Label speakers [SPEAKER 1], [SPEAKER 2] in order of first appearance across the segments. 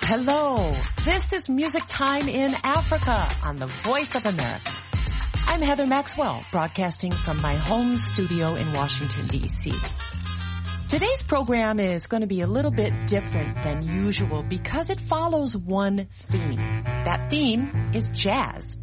[SPEAKER 1] Hello, this is Music Time in Africa on the Voice of America. I'm Heather Maxwell, broadcasting from my home studio in Washington, D.C. Today's program is going to be a little bit different than usual because it follows one theme. That theme is jazz.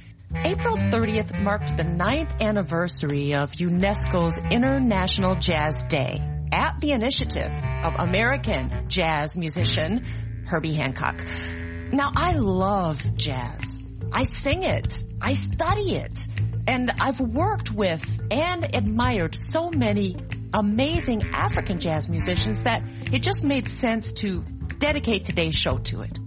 [SPEAKER 1] April 30th marked the 9th anniversary of UNESCO's International Jazz Day at the initiative of American jazz musician Herbie Hancock. Now, I love jazz. I sing it. I study it. And I've worked with and admired so many amazing African jazz musicians that it just made sense to dedicate today's show to it.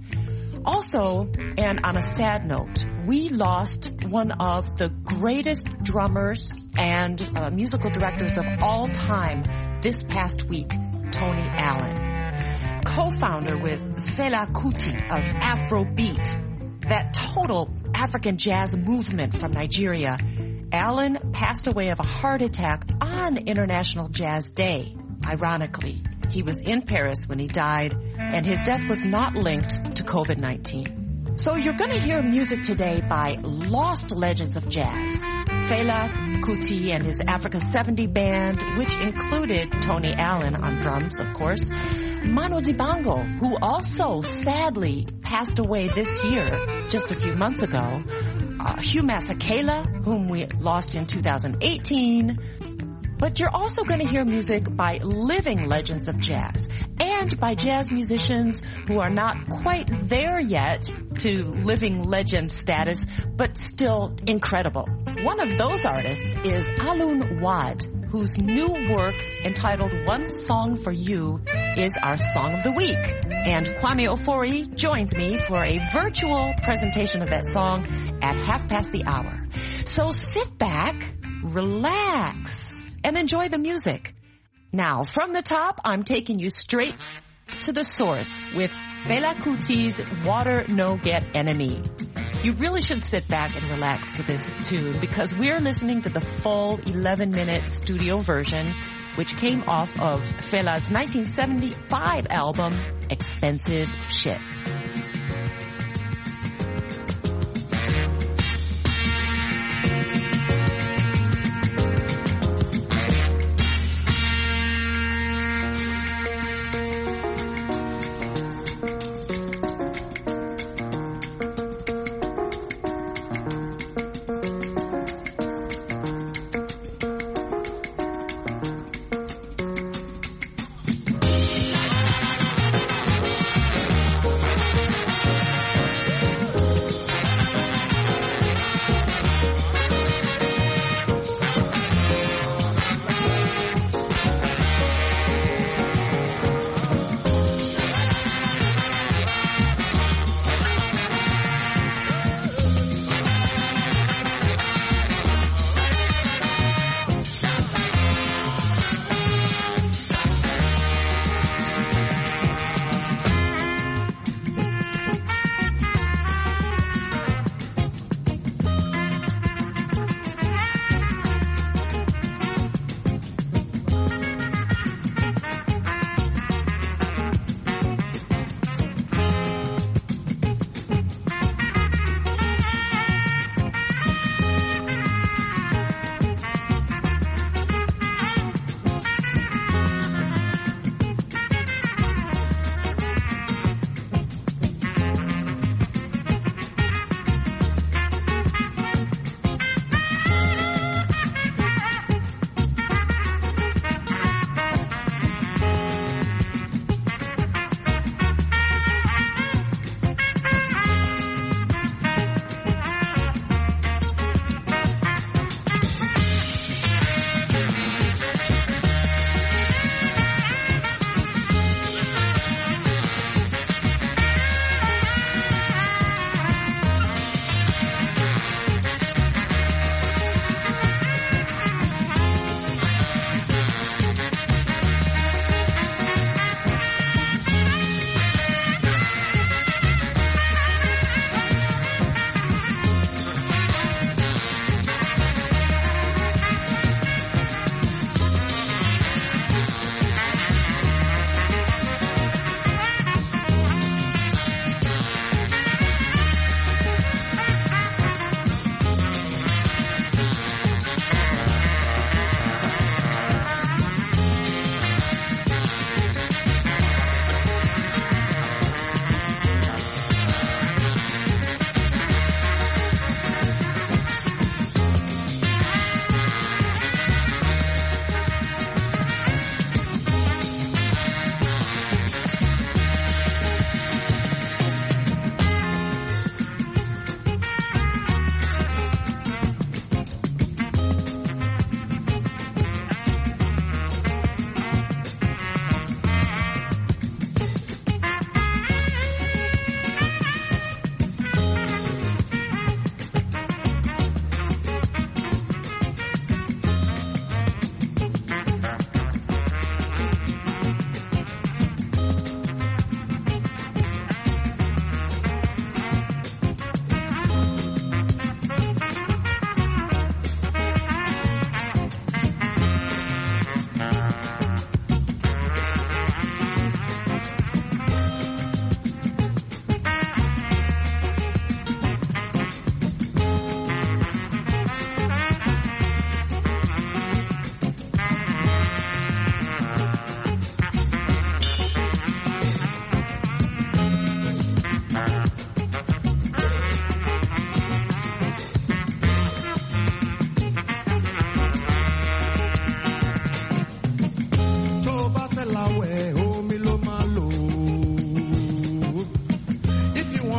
[SPEAKER 1] Also, and on a sad note, we lost one of the greatest drummers and musical directors of all time this past week, Tony Allen. Co-founder with Fela Kuti of Afrobeat, that total African jazz movement from Nigeria. Allen passed away of a heart attack on International Jazz Day. Ironically, he was in Paris when he died, and his death was not linked to COVID-19. So you're going to hear music today by lost legends of jazz. Fela Kuti and his Africa 70 band, which included Tony Allen on drums, of course. Manu Dibango, who also sadly passed away this year, just a few months ago. Hugh Masekela, whom we lost in 2018. But you're also going to hear music by living legends of jazz and by jazz musicians who are not quite there yet to living legend status, but still incredible. One of those artists is Alun Wad, whose new work entitled One Song for You is our Song of the Week. And Kwame Ofori joins me for a virtual presentation of that song at 1:30. So sit back, relax, and enjoy the music. Now, from the top, I'm taking you straight to the source with Fela Kuti's Water No Get Enemy. You really should sit back and relax to this tune because we're listening to the full 11-minute studio version, which came off of Fela's 1975 album, Expensive Shit.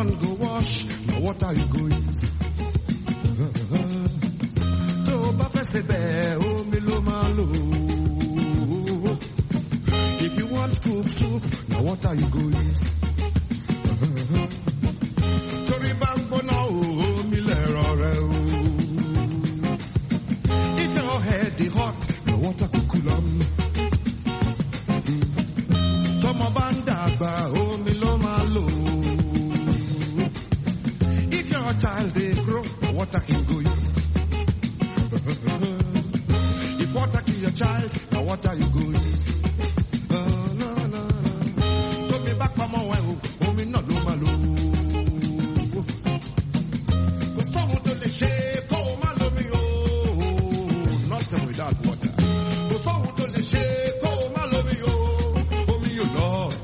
[SPEAKER 2] man go wash, now water you go use. To ba fese be o mi lo ma lo. If you want cook soup, now water you go use. Tori bambo na o mi le rore o. If your head is hot, now water could cool on. Tomo banda ba o mi lo ma lo. If your child they grow, water can go use. If water kill your child, now water you go use. No. Told me back mama well, o mi no lo ma lo. Go so to the shake, oh ma lo mi oh. Nothing without water. Go so to the shake, oh ma lo mi oh. O mi you Lord.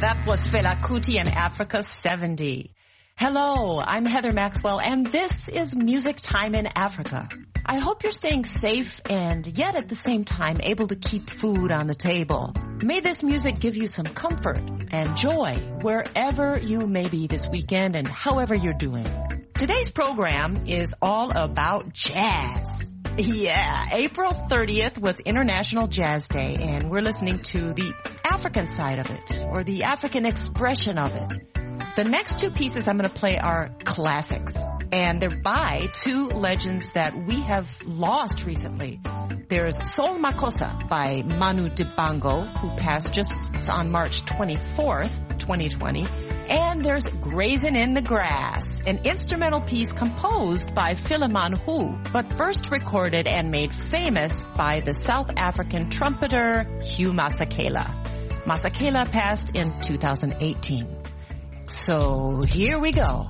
[SPEAKER 1] That was Fela Kuti and Africa 70. Hello, I'm Heather Maxwell, and this is Music Time in Africa. I hope you're staying safe and yet at the same time able to keep food on the table. May this music give you some comfort and joy wherever you may be this weekend and however you're doing. Today's program is all about jazz. Yeah, April 30th was International Jazz Day, and we're listening to the African side of it, or the African expression of it. The next two pieces I'm going to play are classics, and they're by two legends that we have lost recently. There's Soul Makossa by Manu Dibango, who passed just on March 24th, 2020. And there's Grazing in the Grass, an instrumental piece composed by Philemon Hu, but first recorded and made famous by the South African trumpeter Hugh Masekela. Masekela passed in 2018. So here we go.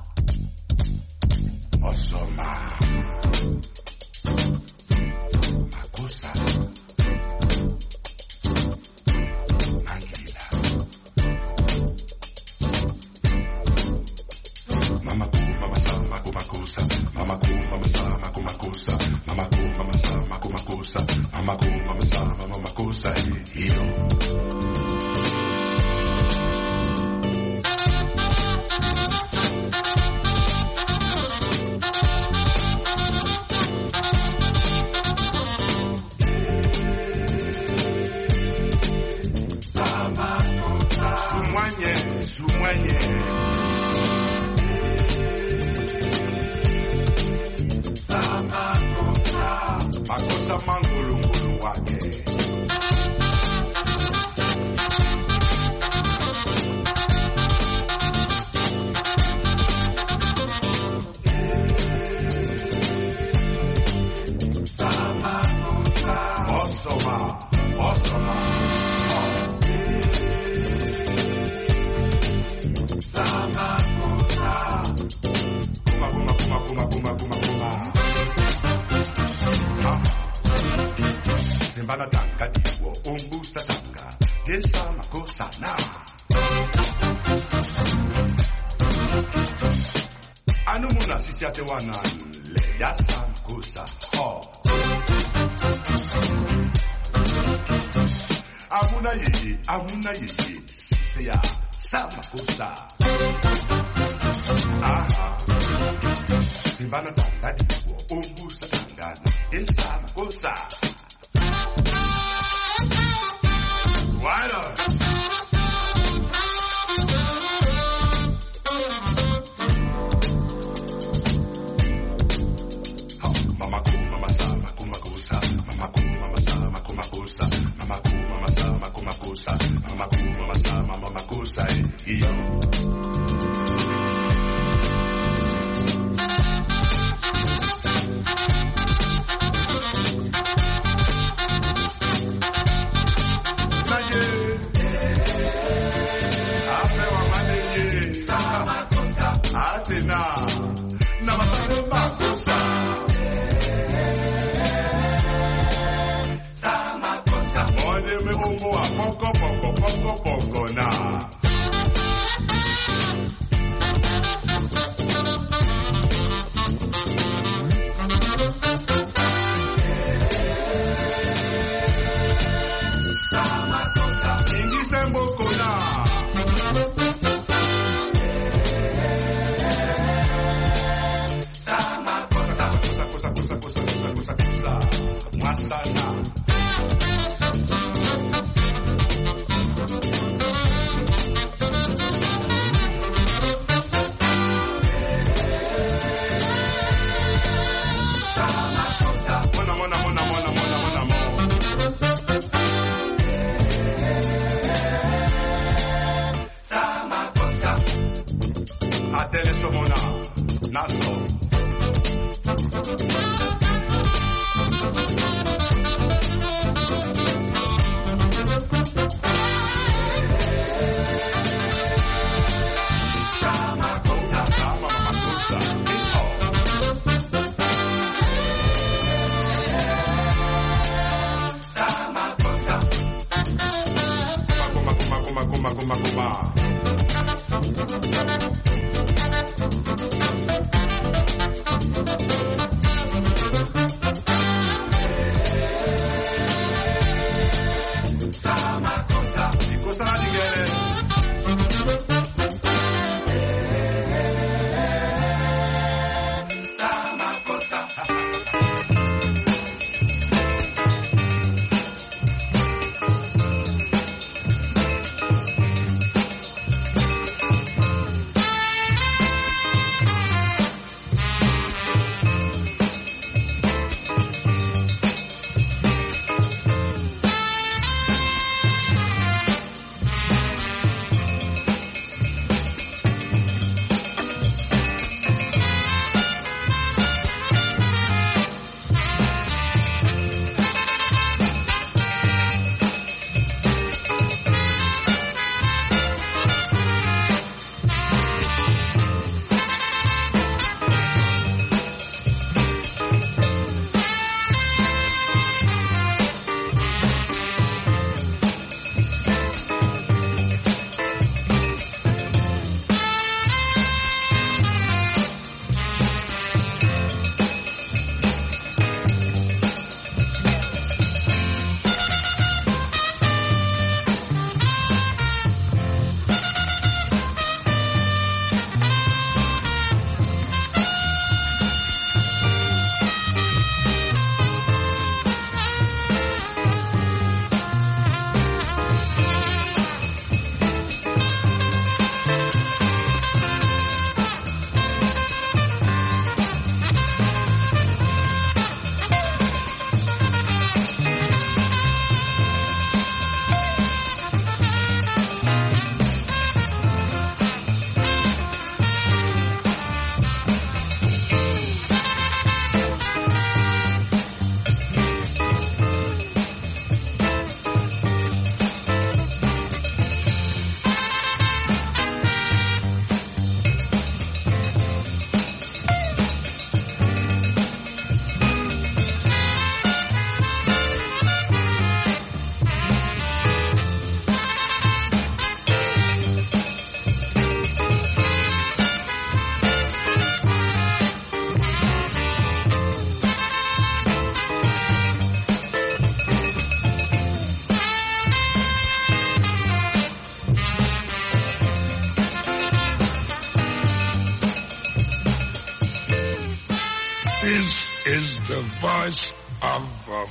[SPEAKER 3] This is the voice of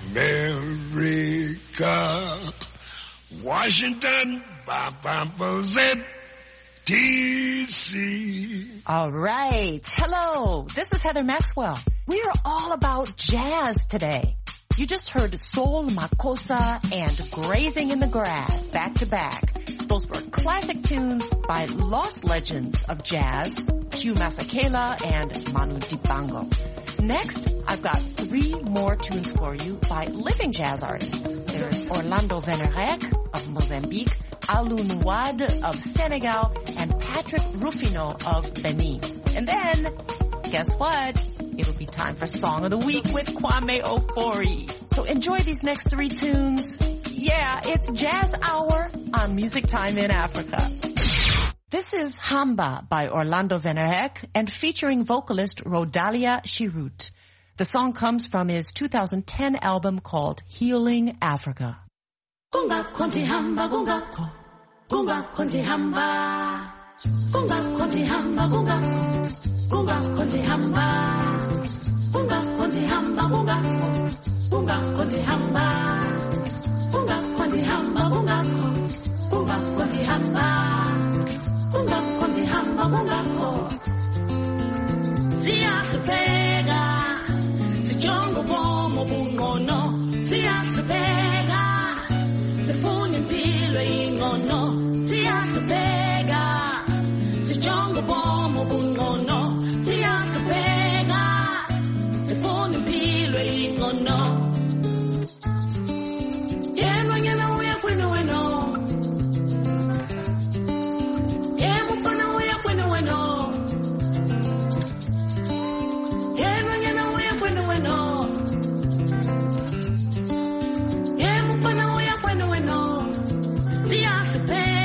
[SPEAKER 3] America. Washington, D.C.
[SPEAKER 1] All right. Hello. This is Heather Maxwell. We are all about jazz today. You just heard Soul Makossa and Grazing in the Grass back to back. Those were classic tunes by lost legends of jazz, Hugh Masekela and Manu Dibango. Next, I've got 3 more tunes for you by living jazz artists. There's Orlando Venerek of Mozambique, Alun Wad of Senegal, and Patrick Rufino of Benin. And then, guess what? It'll be time for Song of the Week with Kwame Ofori. So enjoy these next 3 tunes. Yeah, it's Jazz Hour on Music Time in Africa. This is Hamba by Orlando Venerek and featuring vocalist Rodalia Shirut. The song comes from his 2010 album called Healing Africa.
[SPEAKER 4] Gunga konti hamba gunga ko, gunga konti hamba, gunga konti hamba gunga ko, gunga konti hamba, gunga konti hamba gunga ko, gunga konti hamba, gunga konti hamba gunga ko, gunga konti hamba, gunga konti hamba gunga ko. Siyakubeka, sijongo bomo bungono, siyakubeka. Sifuna impilo ingcono siyaqhubeka sijonga ubomi obungcono siyaqhubeka sifuna impilo ingcono yena uya kwenu weno yena uya kwenu weno yena uya kwenu weno Pay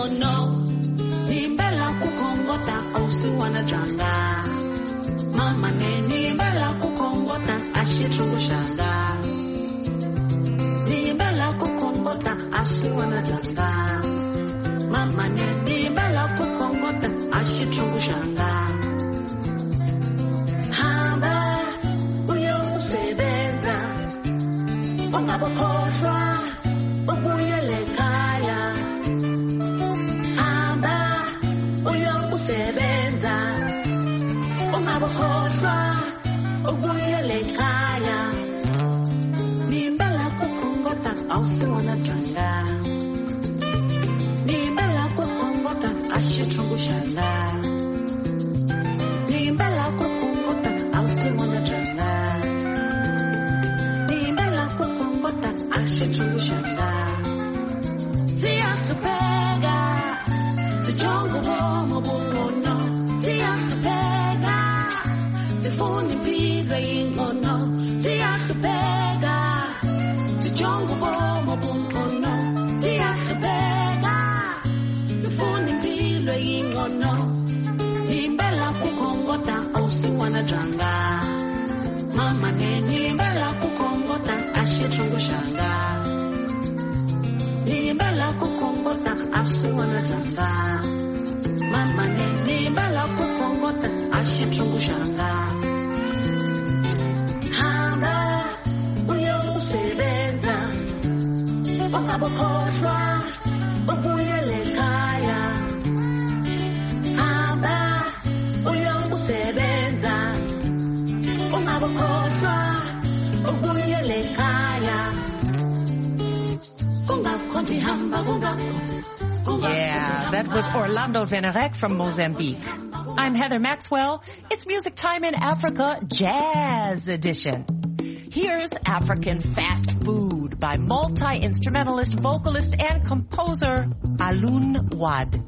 [SPEAKER 4] ingono nimbela kukongota ausiwana janga mama ne nimbela kukongota ashitungushanga nimbela kukongota asiwana janga mama ne nimbela kukongota ashitungushanga hamba uyo usebenza ungabokhohlwa ubuyele ekhaya hamba uyo usebenza ungabokhohlwa ubuyele ekhaya nimbela kukongota awusiwona janga nimbela kukongota ashitungushanga nimbela kukongota awusiwona janga nimbela kukongota ashitungushanga siyahlupheka sijonga ubomi obungcono siyahlupheka sifuna impilo eyingcono siyahlupheka sijonga ubomi obungcono siyahlupheka sifuna impilo eyingcono nimbela kukongota awusiwana janga mama ne nimbela kukongota ashitungushanga nimbela kukongota asiwana janga mama ne nimbela kukongota ashitungushanga hamba uyo usebenza ungabokhohlwa ubuyele ekhaya hamba uyo usebenza ungabokhohlwa ubuyele ekhaya.
[SPEAKER 1] Yeah, that was Orlando Venerek from Mozambique. I'm Heather Maxwell. It's Music Time in Africa, Jazz Edition. Here's African Fast Food by multi-instrumentalist, vocalist, and composer Alun Wad.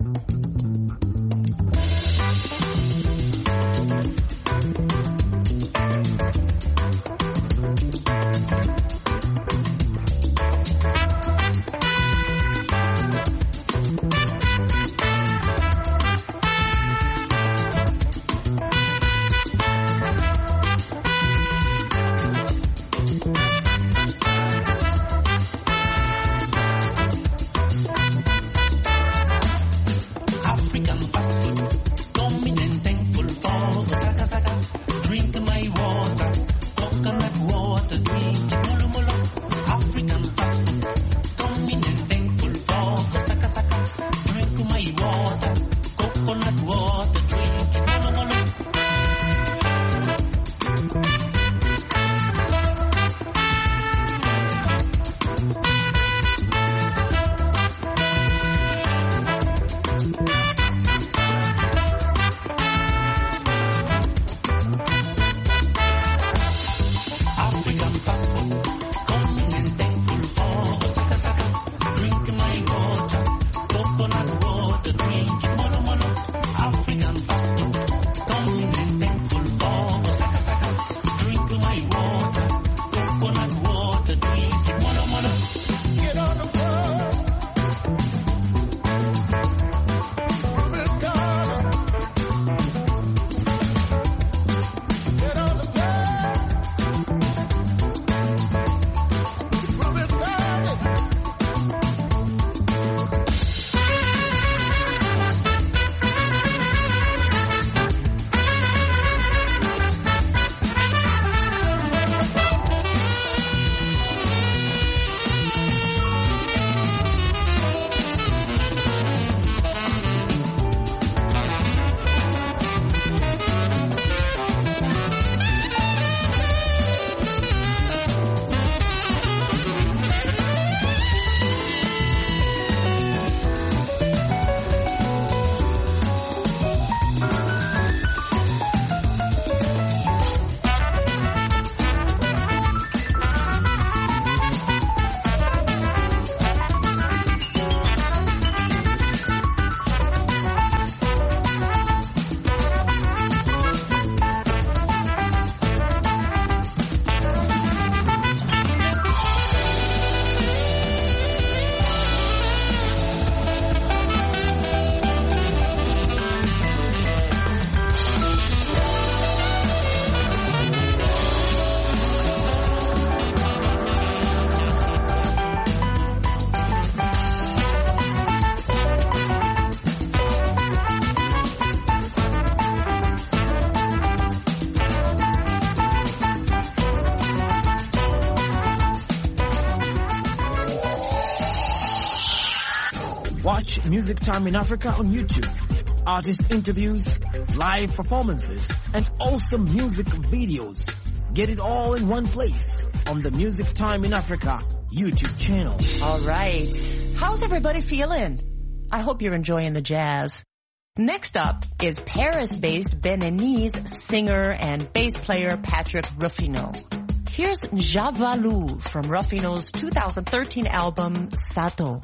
[SPEAKER 5] Watch Music Time in Africa on YouTube. Artist interviews, live performances, and awesome music videos. Get it all in one place on the Music Time in Africa YouTube channel.
[SPEAKER 1] All right. How's everybody feeling? I hope you're enjoying the jazz. Next up is Paris-based Beninese singer and bass player Patrick Rufino. Here's Javalu from Rufino's 2013 album Sato.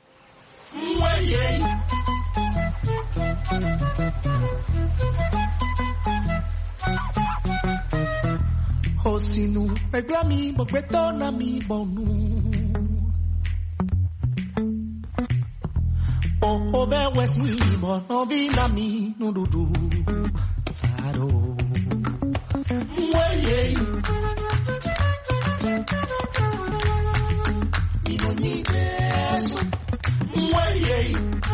[SPEAKER 6] Hosinu eglami bogretona mi bonu o be wesi mo no vina mi nududu faro weye mi no ni eso weye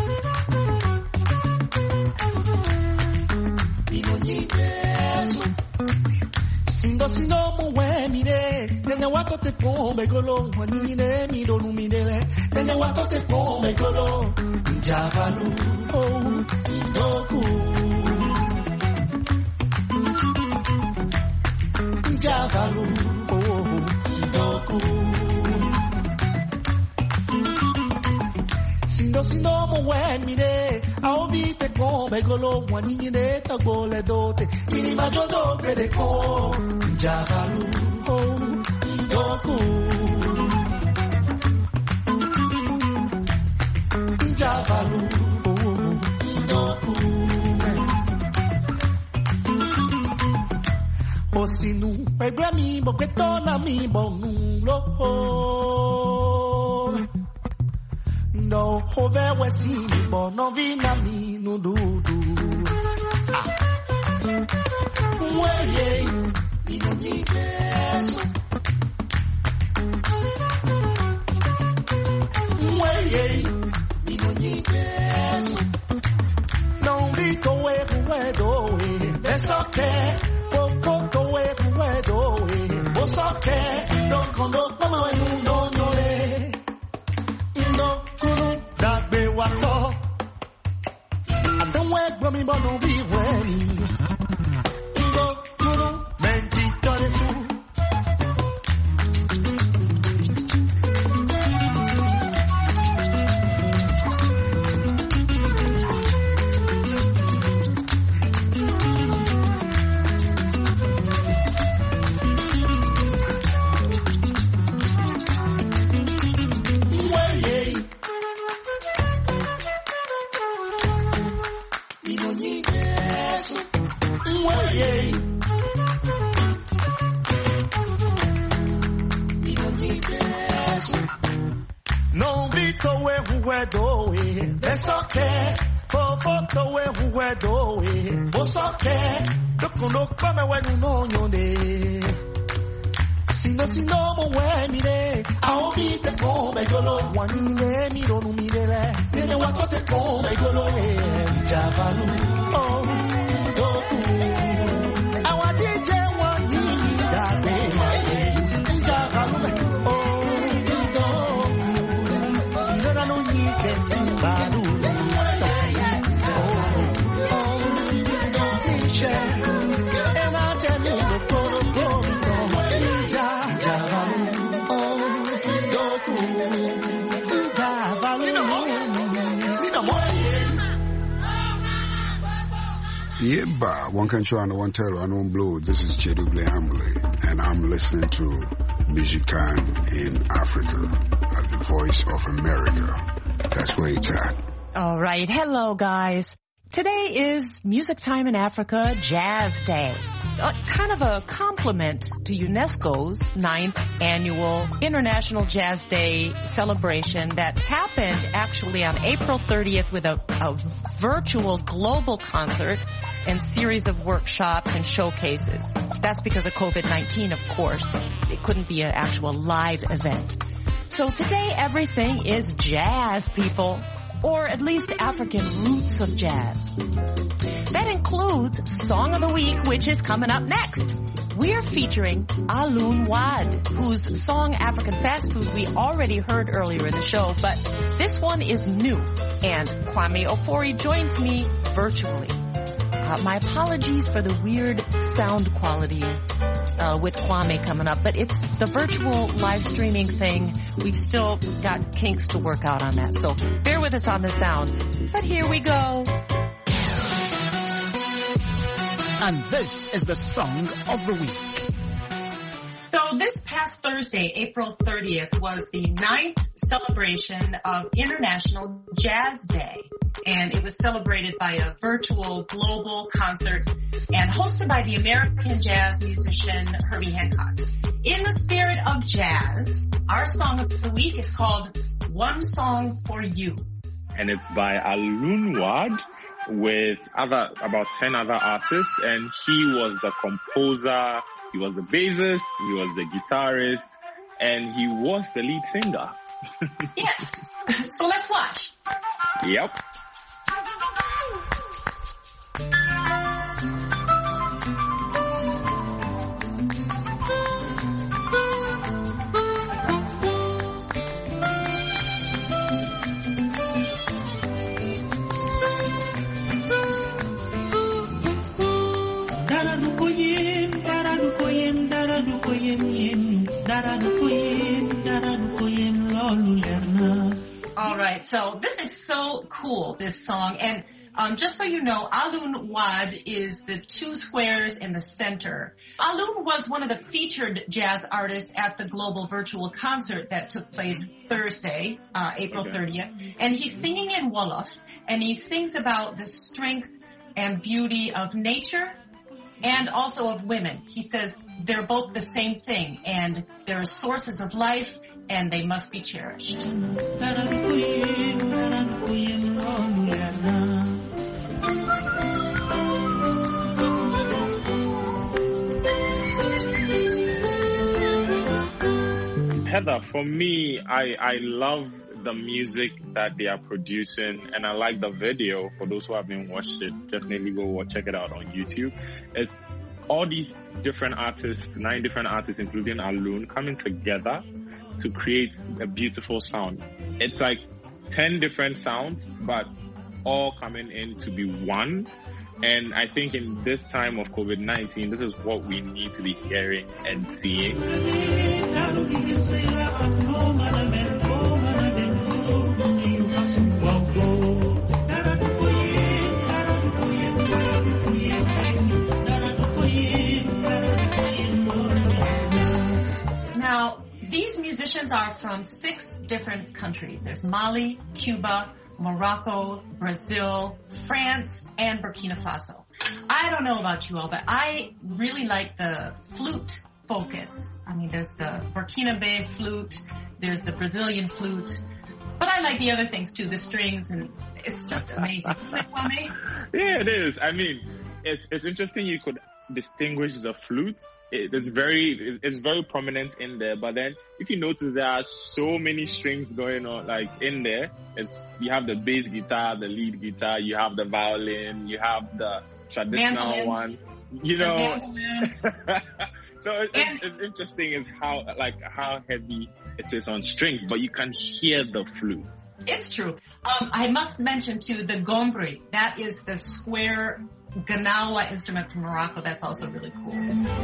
[SPEAKER 6] mi no ni eso Sindo mo we mire, nene wato te come golo, wanine mi do lumine, nene wato te come golo, Javalu, oh, Doku, Javalu, oh, Doku. Sindo mo we mire, aobi te come golo, wanine ta gole dote, ini majodo pede ko. Javalu, oh, Doku. Javalu, oh, Doku. Osinu, egrami, boketona mi bonu, lo. No, hove wesi, bono vina mi nududu. Weye. Mi non mi peso Weye Mi non mi peso Non vi toe puedo Beso che Poco toe puedo Vos so che Non condo como en un donole No kuru Da be wato Adan we mi bono vi weni No kuru Sino mo we mire, aobi te come golo, wanine mi do numire, nene wato te come golo, Javalu, oh, Doku. Awa DJ wani da be my Javalu, oh, Doku. Nona no ni ketsu balu.
[SPEAKER 3] Yeba, one country on the one tell, I don't blow. This is Cheduble Hambly, and I'm listening to Music Time in Africa at the Voice of America. That's where it's at.
[SPEAKER 1] All right. Hello, guys. Today is Music Time in Africa Jazz Day. Kind of a compliment to UNESCO's 9th annual International Jazz Day celebration that happened actually on April 30th with a virtual global concert and series of workshops and showcases. That's because of COVID-19, of course. It couldn't be an actual live event. So today everything is jazz, people. Or at least African roots of jazz. That includes Song of the Week, which is coming up next. We're featuring Alun Wad, whose song African Fast Food we already heard earlier in the show, but this one is new. And Kwame Ofori joins me virtually. My apologies for the weird sound quality with Kwame coming up, but it's the virtual live streaming thing. We've still got kinks to work out on that, so bear with us on the sound. But here we go.
[SPEAKER 5] And this is the Song of the Week.
[SPEAKER 1] So this past Thursday, April 30th, was the 9th celebration of International Jazz Day. And it was celebrated by a virtual global concert and hosted by the American jazz musician Herbie Hancock. In the spirit of jazz, our song of the week is called One Song for You.
[SPEAKER 7] And it's by Alun Wad with about 10 other artists, and he was the composer, he was the bassist, he was the guitarist, and he was the lead singer.
[SPEAKER 1] Yes. So let's watch.
[SPEAKER 7] Yep.
[SPEAKER 1] All right, so this is so cool, this song. And just so you know, Alun Wad is the two squares in the center. Alun was one of the featured jazz artists at the global virtual concert that took place Thursday, April 30th. And he's singing in Wolof, and he sings about the strength and beauty of nature and also of women. He says they're both the same thing, and they're sources of life, and they must be cherished.
[SPEAKER 7] Heather, for me, I love the music that they are producing, and I like the video. For those who haven't watched it, definitely go check it out on YouTube. It's all these different artists, 9 different artists, including Alun, coming together to create a beautiful sound. It's like 10 different sounds, but all coming in to be one. And I think in this time of COVID-19, this is what we need to be hearing and seeing.
[SPEAKER 1] Now, these musicians are from 6 different countries. There's Mali, Cuba, Morocco, Brazil, France, and Burkina Faso. I don't know about you all, but I really like the flute focus. I mean, there's the Burkinabe flute, there's the Brazilian flute, but I like the other things too, the strings, and it's just amazing. Isn't it, Kwame?
[SPEAKER 7] Yeah, it is. I mean, it's interesting you could distinguish the flute. It's very prominent in there, but then if you notice there are so many strings going on, like in there. You have the bass guitar, the lead guitar, you have the violin, you have the traditional mandolin one, you know. So it's interesting is how heavy it is on strings, but you can hear the flute.
[SPEAKER 1] It's true. I must mention too the gombri. That is the square Ganawa instrument from Morocco. That's also really cool.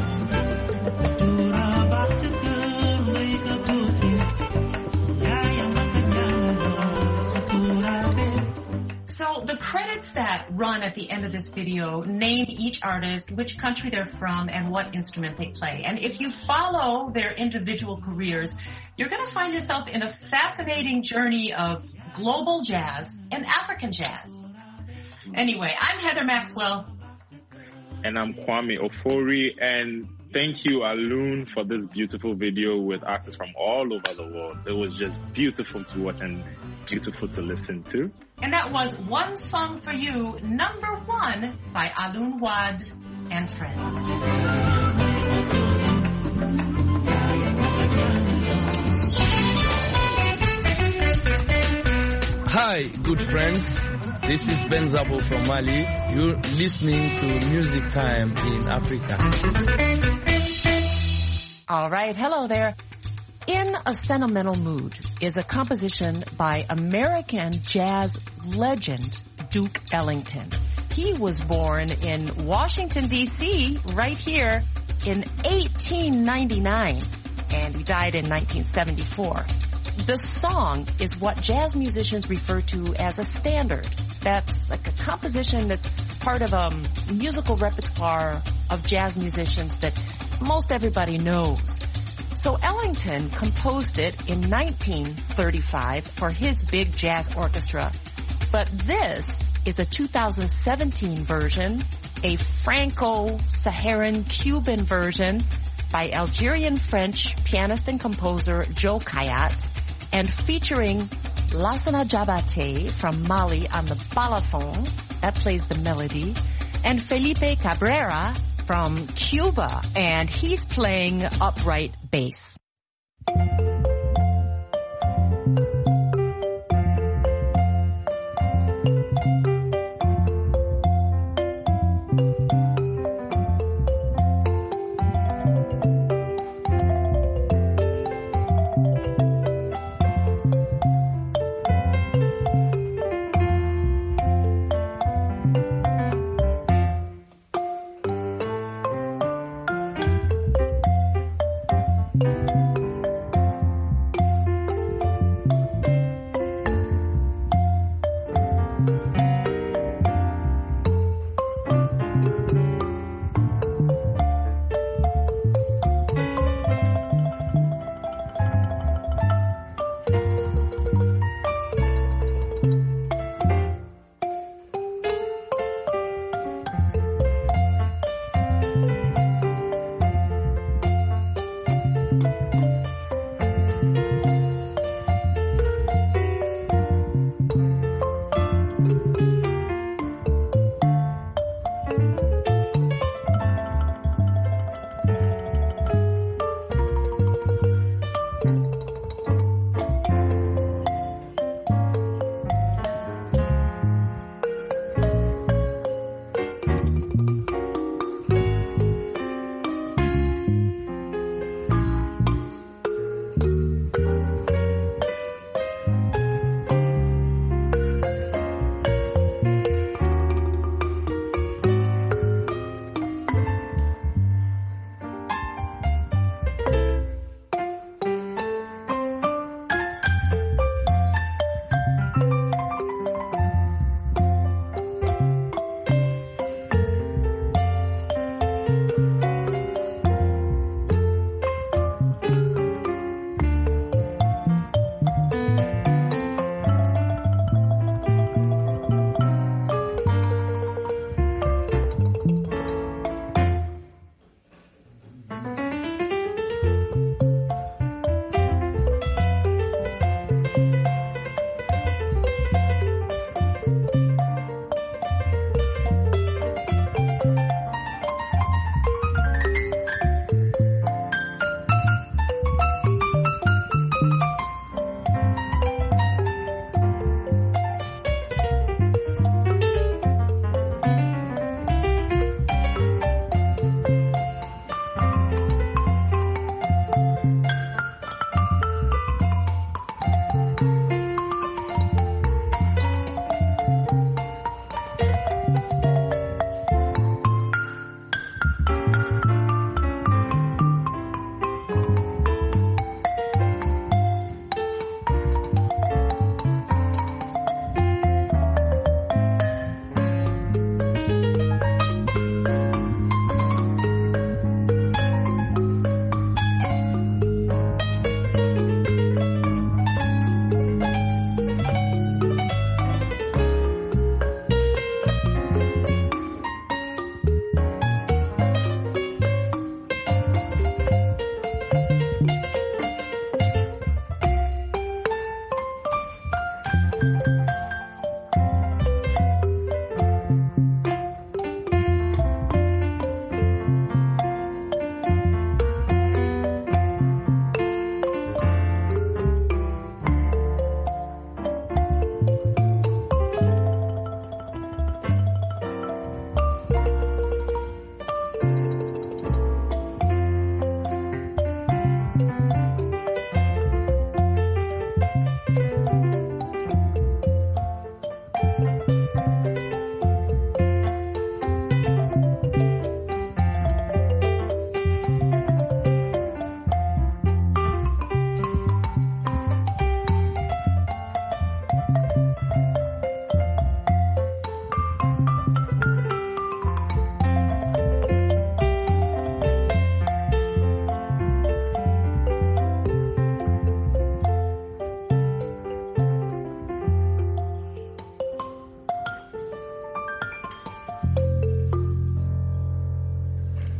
[SPEAKER 1] So the credits that run at the end of this video name each artist, which country they're from, and what instrument they play. And if you follow their individual careers, you're going to find yourself in a fascinating journey of global jazz and African jazz. Anyway, I'm Heather Maxwell.
[SPEAKER 7] And I'm Kwame Ofori. And thank you, Alun, for this beautiful video with artists from all over the world. It was just beautiful to watch and beautiful to listen to.
[SPEAKER 1] And that was One Song for You, #1 by Alun Wad and friends.
[SPEAKER 8] Hi, good friends. This is Ben Zabo from Mali. You're listening to Music Time in Africa.
[SPEAKER 1] All right. Hello there. In a Sentimental Mood is a composition by American jazz legend Duke Ellington. He was born in Washington, D.C., right here in 1899, and he died in 1974. The song is what jazz musicians refer to as a standard. That's like a composition that's part of a musical repertoire of jazz musicians that most everybody knows. So Ellington composed it in 1935 for his big jazz orchestra. But this is a 2017 version, a Franco-Saharan Cuban version by Algerian-French pianist and composer Joe Kayat, and featuring Lassana Diabaté from Mali on the balafon, that plays the melody, and Felipe Cabrera from Cuba, and he's playing upright bass.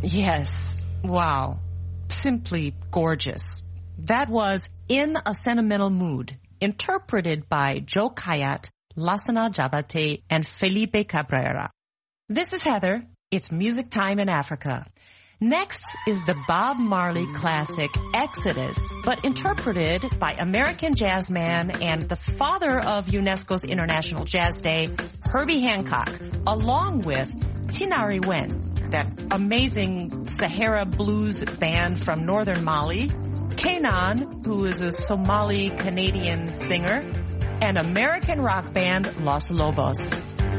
[SPEAKER 1] Yes. Wow. Simply gorgeous. That was In a Sentimental Mood, interpreted by Joe Kayat, Lassana Jabate, and Felipe Cabrera. This is Heather. It's Music Time in Africa. Next is the Bob Marley classic Exodus, but interpreted by American jazzman and the father of UNESCO's International Jazz Day, Herbie Hancock, along with Tinari Wen, that amazing Sahara blues band from northern Mali, Kanan, who is a Somali-Canadian singer, and American rock band Los Lobos.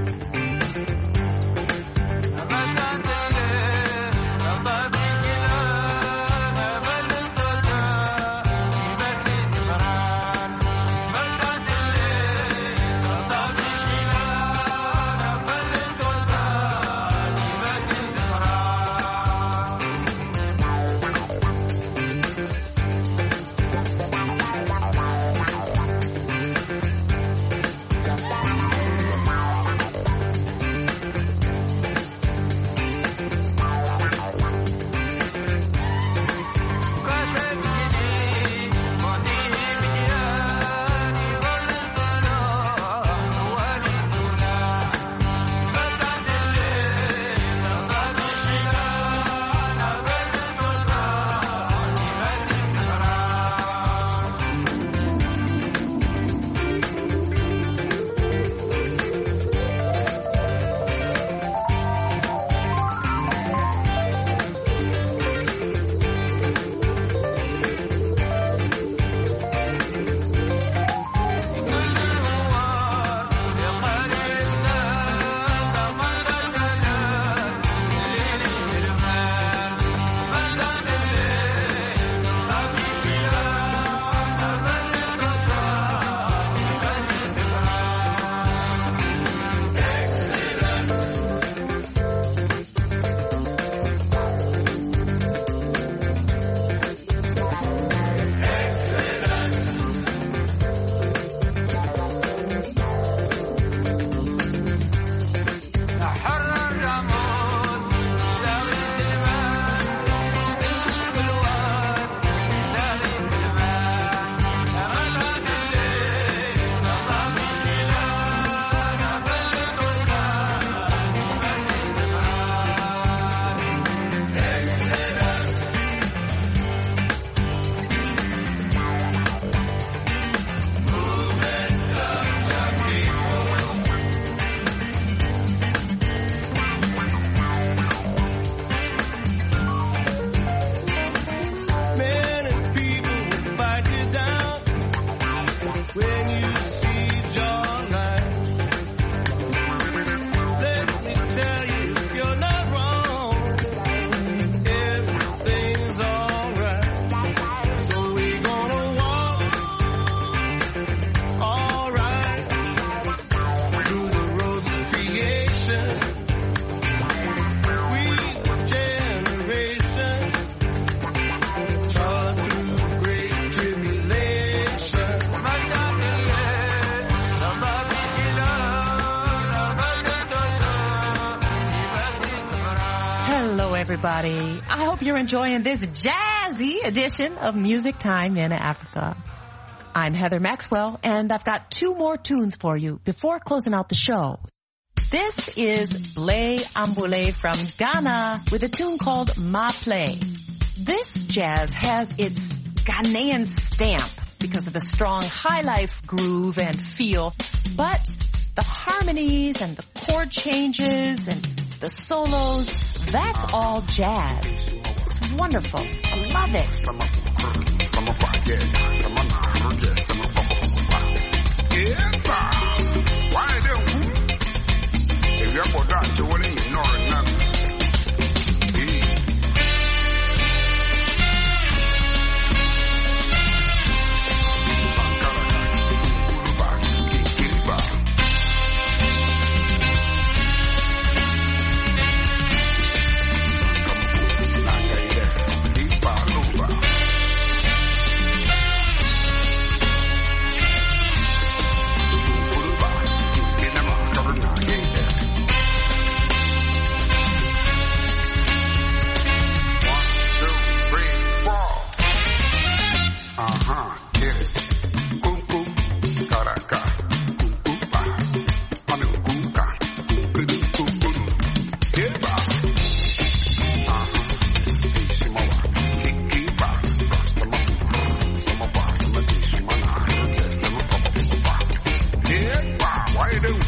[SPEAKER 1] Everybody. I hope you're enjoying this jazzy edition of Music Time in Africa. I'm Heather Maxwell, and I've got two more tunes for you before closing out the show. This is Blé Ambulé from Ghana with a tune called Ma Play. This jazz has its Ghanaian stamp because of the strong high life groove and feel, but the harmonies and the chord changes and the solos, that's all jazz. It's wonderful. I love it.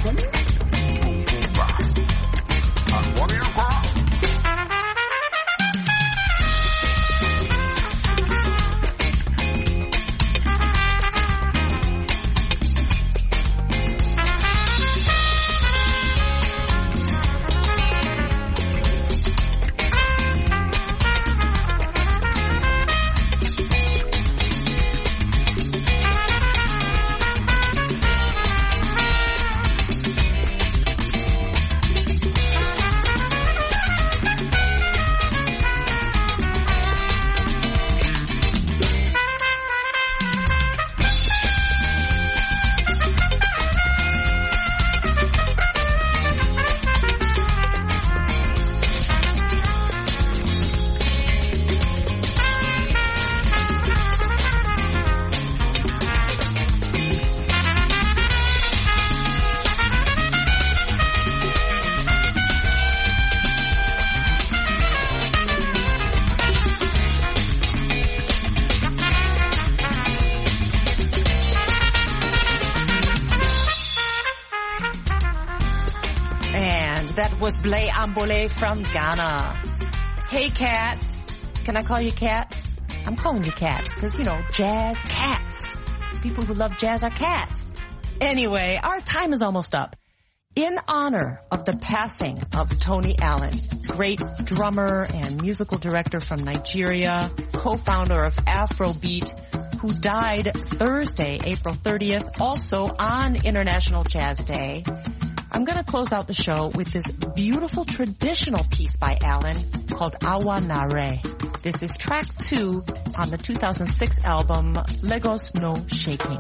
[SPEAKER 1] That was Blay Ambole from Ghana. Hey, cats. Can I call you cats? I'm calling you cats because, you know, jazz cats. People who love jazz are cats. Anyway, our time is almost up. In honor of the passing of Tony Allen, great drummer and musical director from Nigeria, co-founder of Afrobeat, who died Thursday, April 30th, also on International Jazz Day, I'm going to close out the show with this beautiful traditional piece by Allen called Awa Nare. This is track 2 on the 2006 album Lagos No Shaking.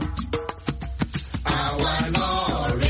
[SPEAKER 2] Awa Nare.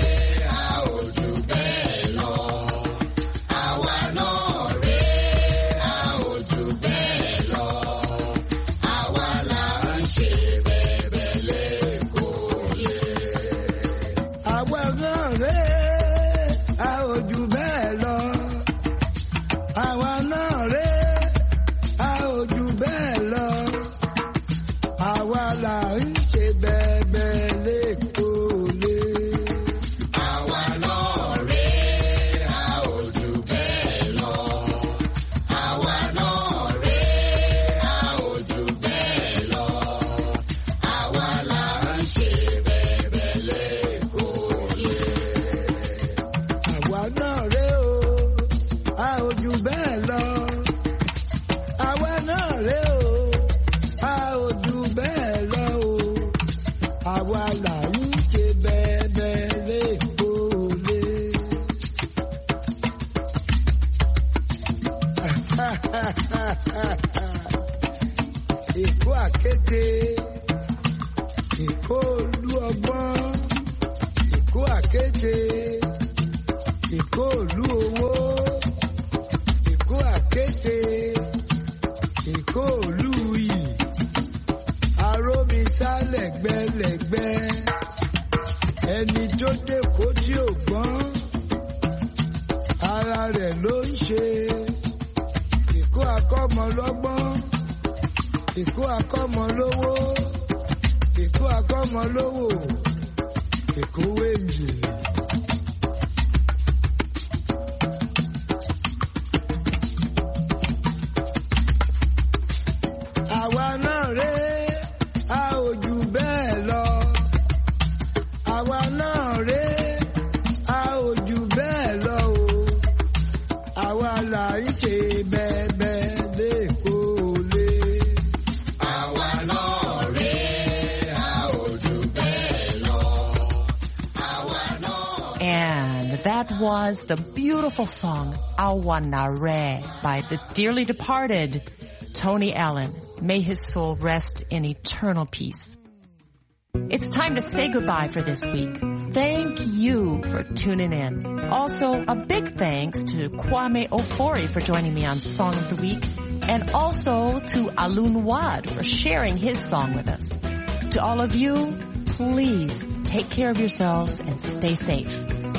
[SPEAKER 1] Was the beautiful song Awa Nare by the dearly departed Tony Allen. May his soul rest in eternal peace. It's time to say goodbye for this week. Thank you for tuning in. Also, a big thanks to Kwame Ofori for joining me on Song of the Week, and also to Alun Wad for sharing his song with us. To all of you, please take care of yourselves and stay safe.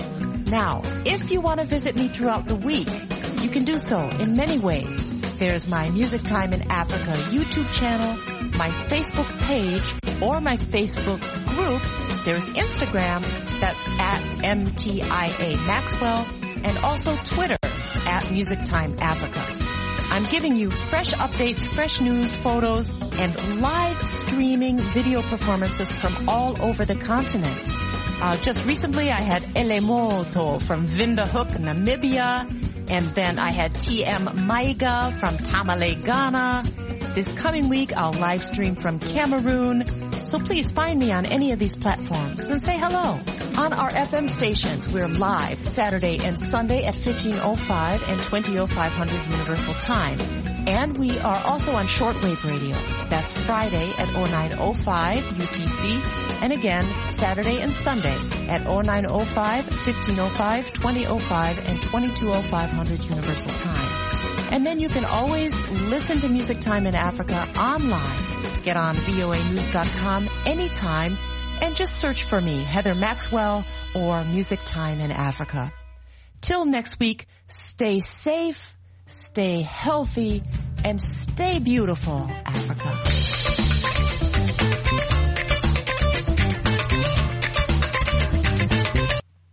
[SPEAKER 1] Now, if you want to visit me throughout the week, you can do so in many ways. There's my Music Time in Africa YouTube channel, my Facebook page, or my Facebook group, There's Instagram, that's at MTIA Maxwell, and also Twitter at Music Time Africa. I'm giving you fresh updates, fresh news, photos, and live streaming video performances from all over the continent. Just recently I had Elemoto from Windhoek, Namibia, and then I had TM Maiga from Tamale, Ghana. This coming week I'll live stream from Cameroon. So please find me on any of these platforms and say hello. On our FM stations, we're live Saturday and Sunday at 1505 and 200500 Universal Time. And we are also on shortwave radio. That's Friday at 0905 UTC, and again Saturday and Sunday at 0905, 1505, 2005, and 220500 Universal Time. And then you can always listen to Music Time in Africa online. Get on voanews.com anytime and just search for me, Heather Maxwell, or Music Time in Africa. Till next week, stay safe, stay healthy, and stay beautiful, Africa.